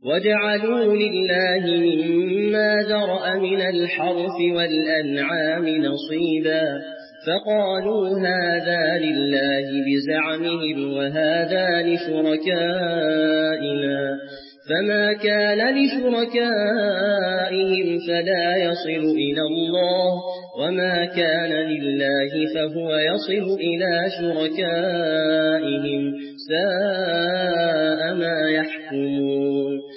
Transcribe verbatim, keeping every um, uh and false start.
وجعلوا لله مما ذرأ من الحرث والأنعام نصيبا فقالوا هذا لله بزعمهم وهذا لشركائنا فما كان لشركائهم فلا يصل إلى الله وما كان لله فهو يصل إلى شركائهم ساء ما يحكمون